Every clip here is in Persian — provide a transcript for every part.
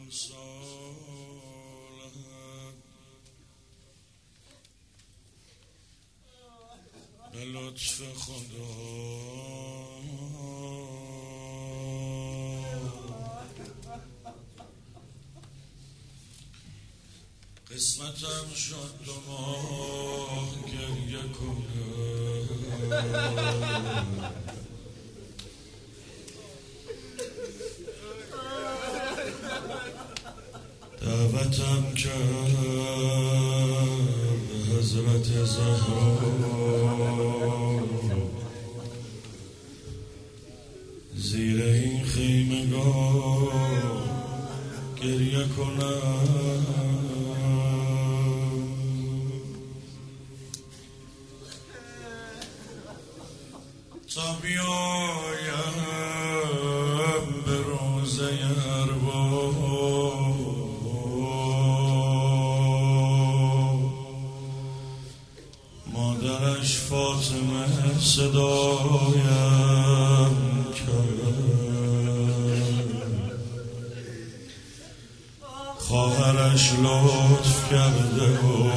صالحا به لطف خدا قسمتم شد 2 ماه گریه کنم، دعوتم کرد حضرت زهرا زیر این خیمگاه گریه کنم تا بیایم به روضه ارواح مادرش فاطمه صدایم کرد، خواهرش لطف کرده و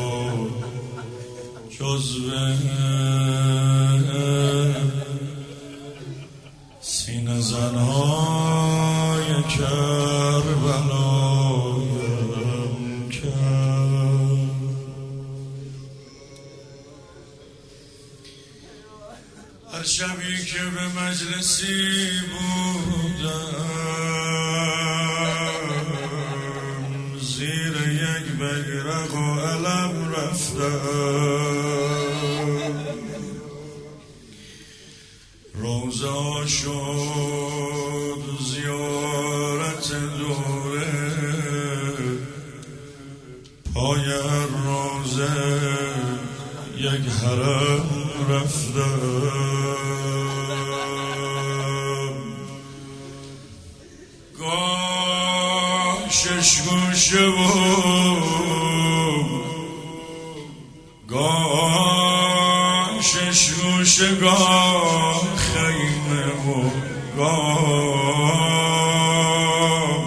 جزوه سینه زنهای کربلایم کرد. هر شبی که به مجلسی بودم زیر یک بیرق و علم رفتم، روزه شد زیارت دوره، پای هر روزه یک حرم رفتم، گاه 6 گوشه و گاه 6 گوشه، گاه خیمه و گاه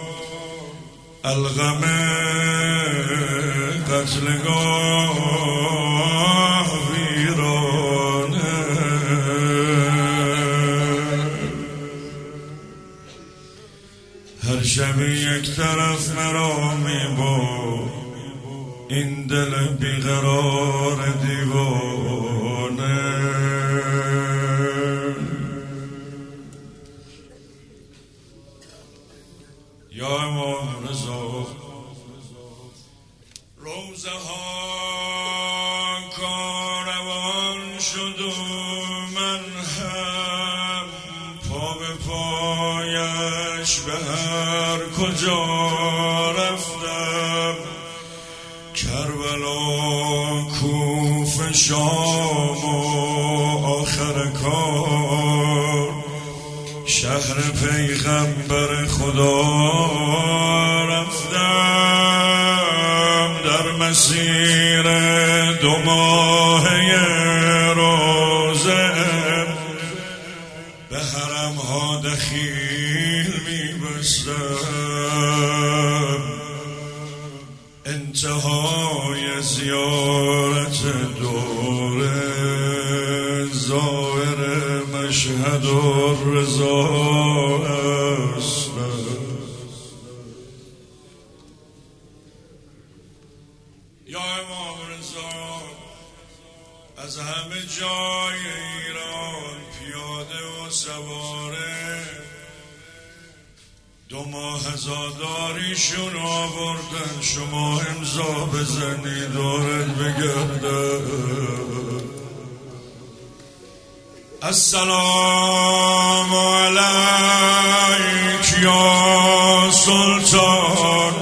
الغم قتلگاه ویرانه. هر شب یک طرف مرا میبرد این دل بیقرار دیوانه، یا امام رضا روزه ها کاروان شد و من هم پا به پایش به هر کجا رفتم، کربلا، کوفه، شام و آخر کار شهر پیغمبر خدا رفتم، در مسیر 2 ماهه روزه به حرم ها دخیل میبستم، انتهای زیارت دوره زائر مشهد الرضا است. یا امام رضا از همه جای ایران پیاده و سواره 2 ماه عزاداریشون آوردن، شما امضا بزنی دورت بگرده. السلام علیک یا سلطان،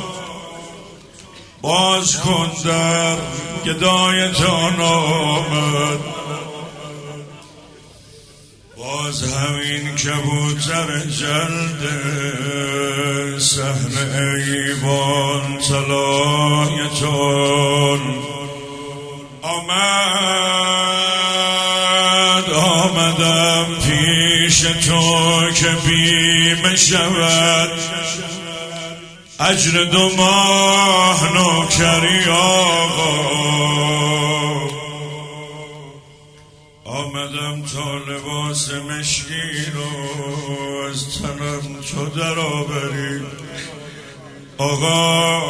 باز کن در گدایتان آمد، باز همین کبوتر جلد صحن ایوان طلایتان آمدم پیش تو که بیمه شود اجر 2 ماه نوکری آقا آمدم تا لباس مشکی رو از تنم تو در آوری آقا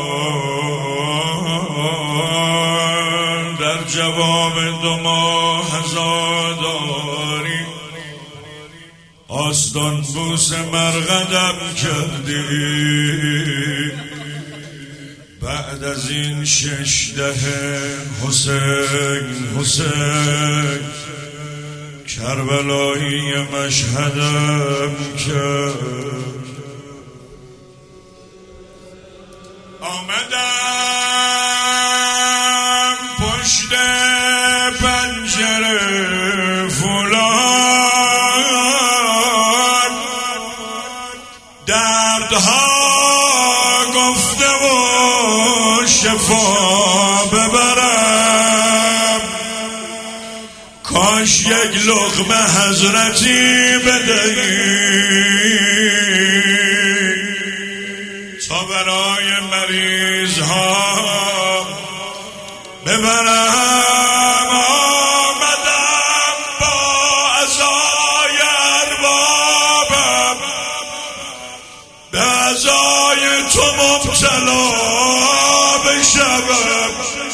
در جواب 2 ماه عزاداری آستان بوس مرقدم کردی بعد از این 6 دهه حسین کربلایی مشهدم کرد آمدم پشت پنجره فولاد دردها گفته و شفا ببرم کاش 1 لقمه حضرتی بدهی تا برای مریض ها ببرم آمدم با عزای اربابم به عزای تو مبتلا بشوم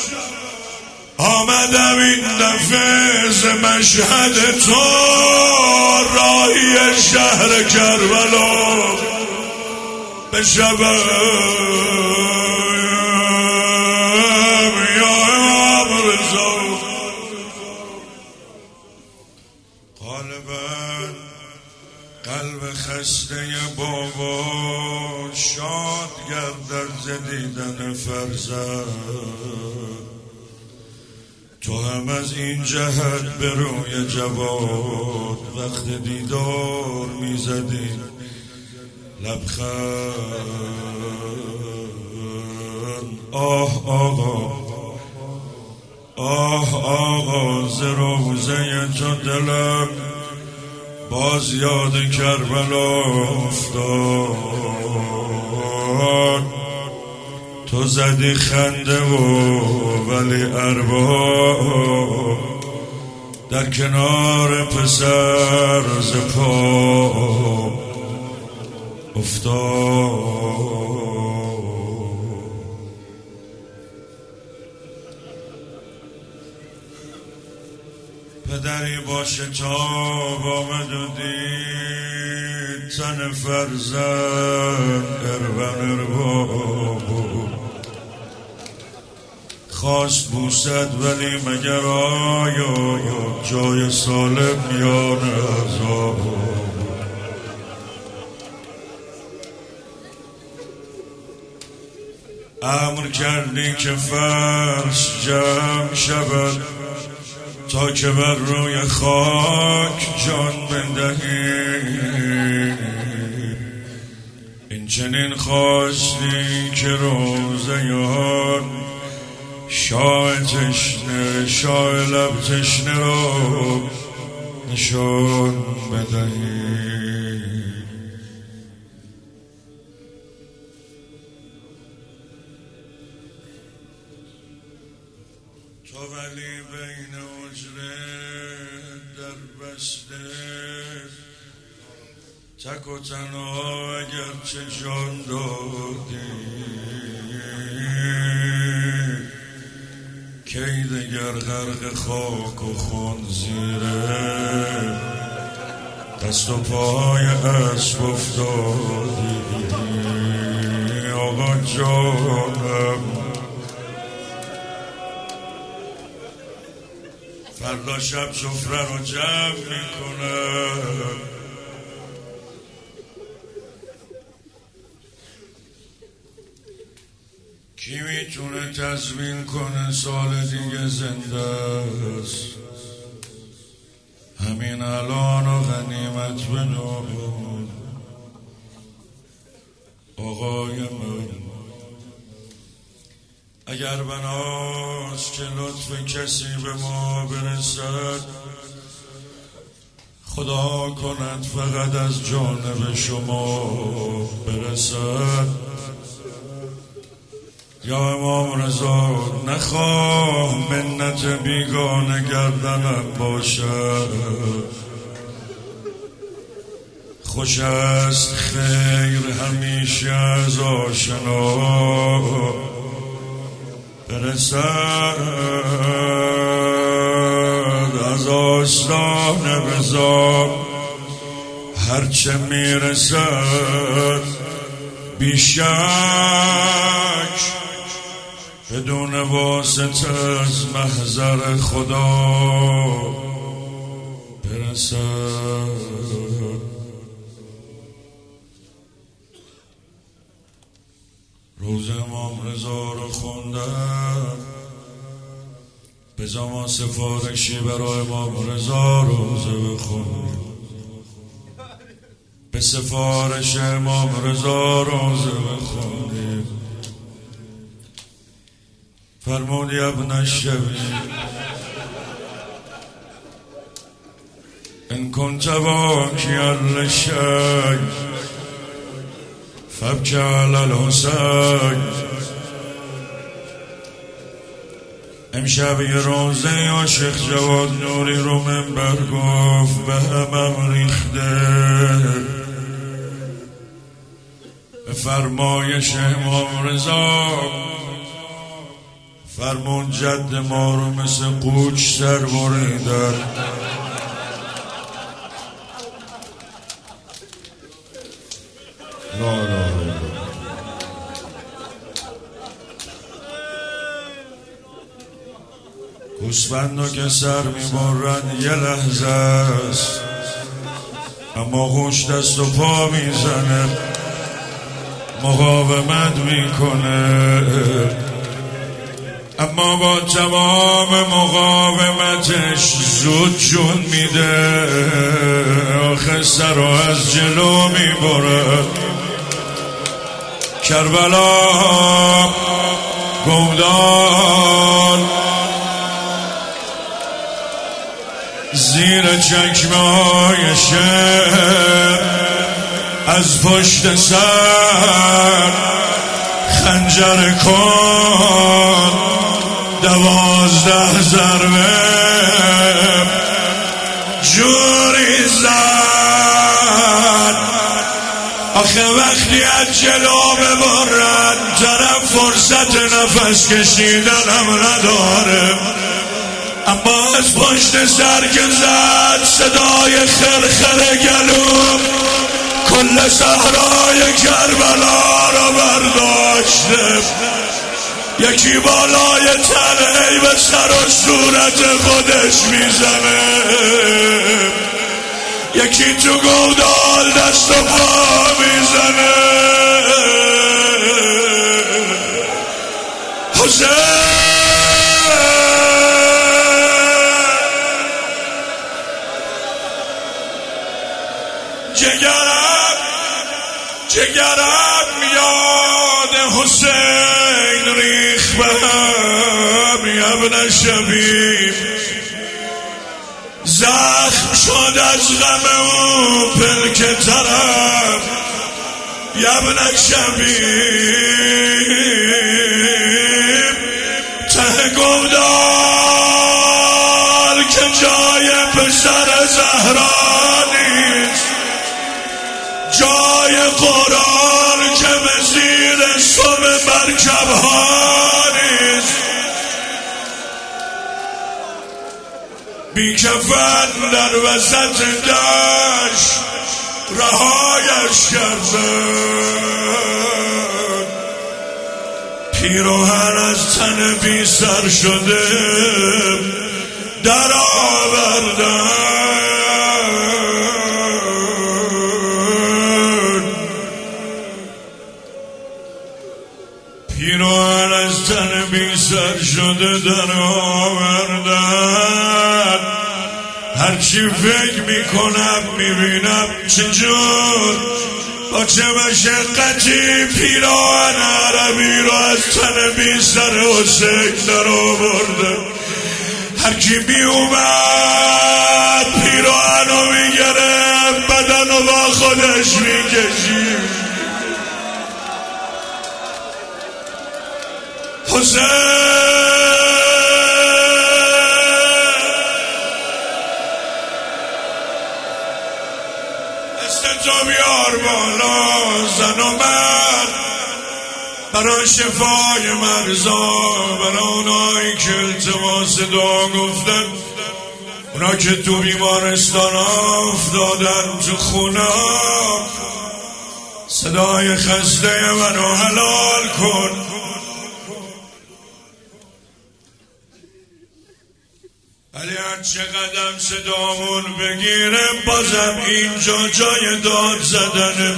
آمدم این دفعه ز مشهد تو راهی شهر کربلا بشوم یا امام رضا غالبا قلب خسته بابا شاد گردد ز دیدن فرزند تو هم از این جهت به روی جواد وقت دیدار میزدی لبخند آه آقا ز روضه تو دلم باز یاد کربلا افتاد تو زدی خنده ولی ارباب در کنار پسر ز پا افتاد پدری باشه تا آمد و دید تن فرزند ارباب خواست بوسد ولی مگر آیا جای سالم میان عذاب امر کردی که فرش جمع شود تا که بر روی خاک جان بندهی این چنین خواستی که روزیان شاه تشنه شاه لب تشنه رو نشان بدهی تو ولی بین حجره در بسته تک و تنها اگرچه جان دادی کی دگر غرق خاک و خون زیره دست و پای اسب افتادی آقا جانم فردا شب سفره رو جمع میکنم کی میتونه تضمین کنه سال دیگه زنده است همین الان و غنیمت بدون آقای من اگر بناست که لطف کسی به ما برسد خدا کند فقط از جانب شما برسد یا امام رضا نخواه منت بیگانه گردنم باشد، خوش است خیر همیشه از آشنا برسد، از آستانه بزار هرچه میرسد بی شک بدون واسطه از محضر خدا برسد. روز امام رضا رو خوندم، بذار ما سفارشی برای امام رضا روزه بخونیم، به سفارش امام رضا روزه بخونیم. فرمود یا ابن الشبیب ان كنت باكيا للشيء فابكي على الحسين. امشب یه روزه یا شیخ جواد نوری رو منبر گفت به همم ریخته، به فرمایش امام رضا فرمون جد ما رو مثل قوچ سر بریدن. لا لا گوسفندو که سر میبرن یه لحظه است، اما گوش دست و پا میزنه، مقاومت میکنه، اما با تمام مقاومتش زود جون میده، آخه سر رو از جلو میبره. کربلا گودال زیر چکمه های شهر از پشت سر خنجر کن 12 ضربه جوری زد. آخه وقتی از جلو ببرن طرف فرصت نفس کشیدن هم نداره، اما از پشت سر که زد صدای خرخر گلوم کل صحرای کربلا را برداشته. یکی بالای تنهی به سر و صورت خودش میزنه، یکی تو گودال دست و پا میزنه. حسین جگرم یاد حسین ریخ بهم یا ابن شبیب، زخم شد از غم او پلک طرف یا ابن شبیب. ته گودال که جای پسر زهرا نیست، جای قرآن که به زیر سم مرکب ها نیست، بی کفن در وسط دشت رهایش کردن. پیراهن از تن بی سر شده در آوردن. پیراهن از تن بی سر شده در آوردن. هرچی فکر میکنم میبینم چجور با چه مشقتی پیراهن عربی رو از تن بی سر حسین در آورده. هرکی می اومد پیراهن رو میگرفت بدن رو با خودش میکشید. حسین. تو بیار بالا زن و مرد برای شفای مرزا، برای اونایی که التماس دعا گفتن، اونا که تو بیمارستان افتادن تو خونه، صدای خسته منو حلال کن. ولی هر چه قدم صدامون بگیره بازم اینجا جای داد زدنه.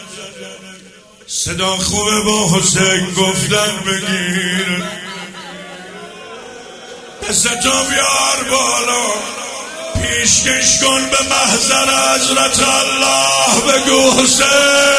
صدا خوبه با حسین گفتن بگیره. دستو بیار بالا پیشکش کن به محضر حضرت الله، بگو حسین